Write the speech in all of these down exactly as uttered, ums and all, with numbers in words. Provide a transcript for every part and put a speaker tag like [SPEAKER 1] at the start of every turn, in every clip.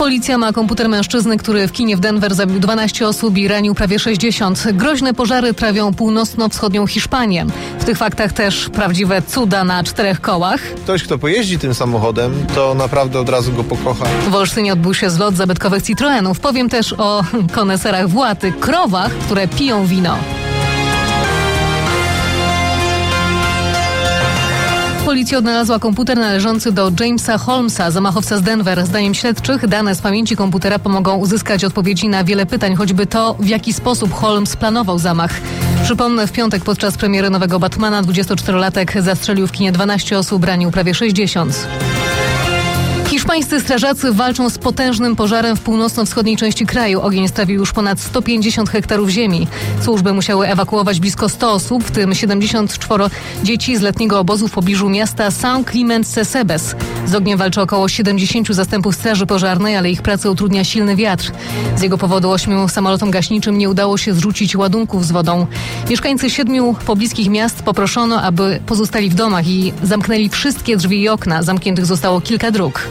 [SPEAKER 1] Policja ma komputer mężczyzny, który w kinie w Denver zabił dwanaście osób i ranił prawie sześćdziesiąt. Groźne pożary trawią północno-wschodnią Hiszpanię. W tych faktach też prawdziwe cuda na czterech kołach.
[SPEAKER 2] Ktoś, kto pojeździ tym samochodem, to naprawdę od razu go pokocha.
[SPEAKER 1] W Olsztynie odbył się zlot zabytkowych Citroenów. Powiem też o koneserach Właty, krowach, które piją wino. Policja odnalazła komputer należący do Jamesa Holmesa, zamachowca z Denver. Zdaniem śledczych dane z pamięci komputera pomogą uzyskać odpowiedzi na wiele pytań, choćby to, w jaki sposób Holmes planował zamach. Przypomnę, w piątek podczas premiery nowego Batmana dwudziestoczterolatek zastrzelił w kinie dwanaście osób, ranił prawie sześćdziesiąt. Hiszpańscy strażacy walczą z potężnym pożarem w północno-wschodniej części kraju. Ogień strawił już ponad sto pięćdziesiąt hektarów ziemi. Służby musiały ewakuować blisko sto osób, w tym siedemdziesiąt cztery dzieci z letniego obozu w pobliżu miasta San Climent Sesebes. Z ogniem walczy około siedemdziesiąt zastępów straży pożarnej, ale ich pracę utrudnia silny wiatr. Z jego powodu ośmiu samolotom gaśniczym nie udało się zrzucić ładunków z wodą. Mieszkańcy siedmiu pobliskich miast poproszono, aby pozostali w domach i zamknęli wszystkie drzwi i okna. Zamkniętych zostało kilka dróg.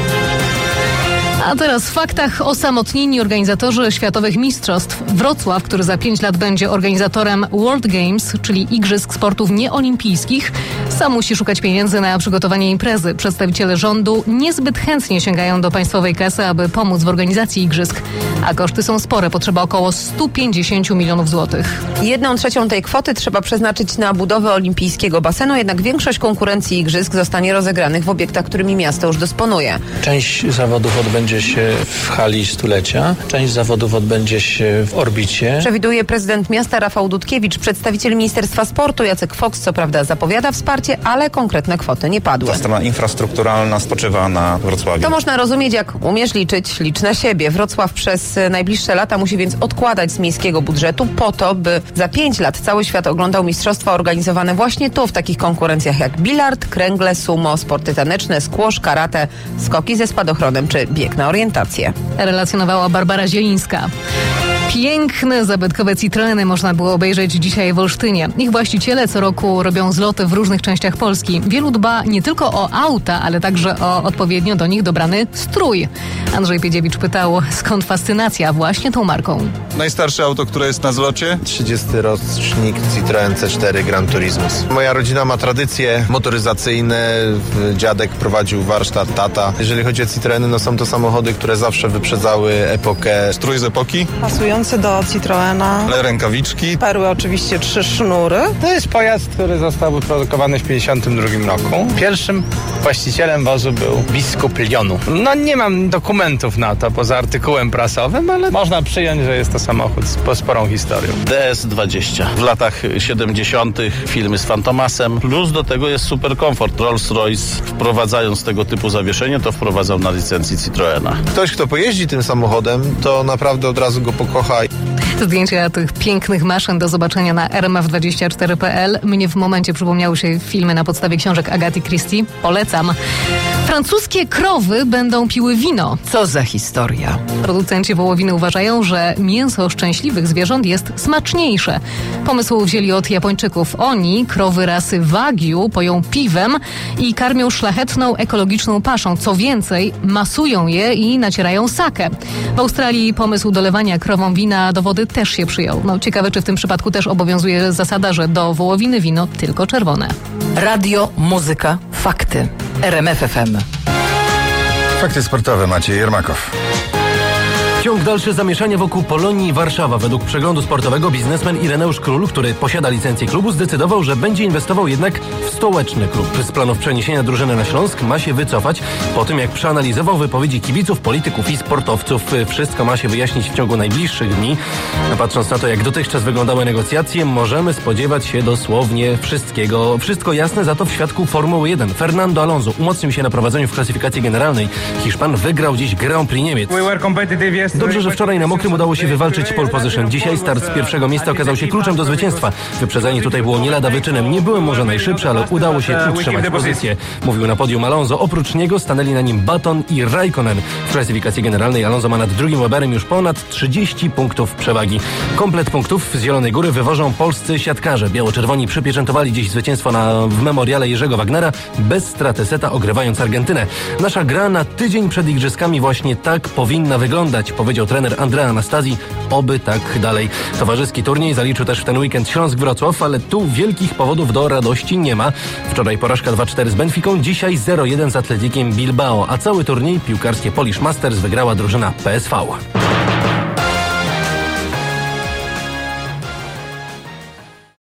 [SPEAKER 1] A teraz w faktach osamotnieni organizatorzy światowych mistrzostw. Wrocław, który za pięć lat będzie organizatorem World Games, czyli Igrzysk Sportów Nieolimpijskich, sam musi szukać pieniędzy na przygotowanie imprezy. Przedstawiciele rządu niezbyt chętnie sięgają do państwowej kasy, aby pomóc w organizacji igrzysk. A koszty są spore, potrzeba około sto pięćdziesiąt milionów złotych.
[SPEAKER 3] Jedną trzecią tej kwoty trzeba przeznaczyć na budowę olimpijskiego basenu, jednak większość konkurencji igrzysk zostanie rozegranych w obiektach, którymi miasto już dysponuje.
[SPEAKER 4] Część zawodów odbędzie się w hali stulecia, część zawodów odbędzie się w orbicie.
[SPEAKER 3] Przewiduje prezydent miasta Rafał Dudkiewicz. Przedstawiciel Ministerstwa Sportu Jacek Fox co prawda zapowiada wsparcie, ale konkretne kwoty nie padły.
[SPEAKER 5] Ta strona infrastrukturalna spoczywa na Wrocławiu.
[SPEAKER 3] To można rozumieć, jak umiesz liczyć, licz na siebie. Wrocław przez najbliższe lata musi więc odkładać z miejskiego budżetu po to, by za pięć lat cały świat oglądał mistrzostwa organizowane właśnie tu, w takich konkurencjach jak bilard, kręgle, sumo, sporty taneczne, squash, karate, skoki ze spadochronem czy bieg na orientację.
[SPEAKER 1] Relacjonowała Barbara Zielińska. Piękne, zabytkowe Citroeny można było obejrzeć dzisiaj w Olsztynie. Ich właściciele co roku robią zloty w różnych częściach Polski. Wielu dba nie tylko o auta, ale także o odpowiednio do nich dobrany strój. Andrzej Piedziewicz pytał, skąd fascynacja właśnie tą marką.
[SPEAKER 6] Najstarsze auto, które jest na zlocie?
[SPEAKER 2] trzydziesty rocznik Citroen C cztery Gran Turismus. Moja rodzina ma tradycje motoryzacyjne. Dziadek prowadził warsztat, tata. Jeżeli chodzi o Citroeny, no są to samochody, które zawsze wyprzedzały epokę.
[SPEAKER 6] Strój z epoki?
[SPEAKER 7] Pasujący do Citroena.
[SPEAKER 6] Ale rękawiczki?
[SPEAKER 7] Perły oczywiście, trzy sznury.
[SPEAKER 8] To jest pojazd, który został wyprodukowany w pięćdziesiątym drugim roku. Pierwszym właścicielem wozu był biskup Lyonu. No nie mam dokumentów na to poza artykułem prasowym, ale można przyjąć, że jest to samochód z sporą historią.
[SPEAKER 4] D S dwadzieścia. W latach siedemdziesiątych filmy z Fantomasem. Plus do tego jest super komfort. Rolls-Royce, wprowadzając tego typu zawieszenie, to wprowadzał na licencji Citroena.
[SPEAKER 2] Ktoś, kto pojeździ tym samochodem, to naprawdę od razu go pokocha.
[SPEAKER 1] Zdjęcia tych pięknych maszyn do zobaczenia na r m f dwadzieścia cztery kropka p l. Mnie w momencie przypomniały się filmy na podstawie książek Agaty Christie. Polecam. Francuskie krowy będą piły wino.
[SPEAKER 3] Co za historia.
[SPEAKER 1] Producenci wołowiny uważają, że mięso szczęśliwych zwierząt jest smaczniejsze. Pomysł wzięli od Japończyków. Oni krowy rasy Wagyu poją piwem i karmią szlachetną, ekologiczną paszą. Co więcej, masują je i nacierają sakę. W Australii pomysł dolewania krowom wina do wody też się przyjął. No, ciekawe, czy w tym przypadku też obowiązuje zasada, że do wołowiny wino tylko czerwone.
[SPEAKER 9] Radio, muzyka, fakty. R M F F M.
[SPEAKER 10] Fakty sportowe, Maciej Jermakow.
[SPEAKER 11] Ciąg dalszy zamieszania wokół Polonii Warszawa. Według przeglądu sportowego biznesmen Ireneusz Król, który posiada licencję klubu, zdecydował, że będzie inwestował jednak w stołeczny klub. Z planów przeniesienia drużyny na Śląsk ma się wycofać po tym, jak przeanalizował wypowiedzi kibiców, polityków i sportowców. Wszystko ma się wyjaśnić w ciągu najbliższych dni. A patrząc na to, jak dotychczas wyglądały negocjacje, możemy spodziewać się dosłownie wszystkiego. Wszystko jasne za to w świadku Formuły jeden. Fernando Alonso umocnił się na prowadzeniu w klasyfikacji generalnej. Hiszpan wygrał dziś Grand Prix Niemiec.
[SPEAKER 12] We were competitive
[SPEAKER 11] Dobrze, że wczoraj na mokrym udało się wywalczyć pole position. Dzisiaj start z pierwszego miejsca okazał się kluczem do zwycięstwa. Wyprzedzenie tutaj było nie lada wyczynem. Nie byłem może najszybszy, ale udało się utrzymać pozycję. Mówił na podium Alonso. Oprócz niego stanęli na nim Button i Raikkonen. W klasyfikacji generalnej Alonso ma nad drugim Weberem już ponad trzydzieści punktów przewagi. Komplet punktów z Zielonej Góry wywożą polscy siatkarze. Biało-czerwoni przypieczętowali dziś zwycięstwo na, w memoriale Jerzego Wagnera bez straty seta, ogrywając Argentynę. Nasza gra na tydzień przed igrzyskami właśnie tak powinna wyglądać, powiedział trener Andrea Anastazji. Oby tak dalej. Towarzyski turniej zaliczył też w ten weekend Śląsk-Wrocław, ale tu wielkich powodów do radości nie ma. Wczoraj porażka dwa cztery z Benficą, dzisiaj zero jeden z Atletikiem Bilbao, a cały turniej piłkarskie Polish Masters wygrała drużyna P S V.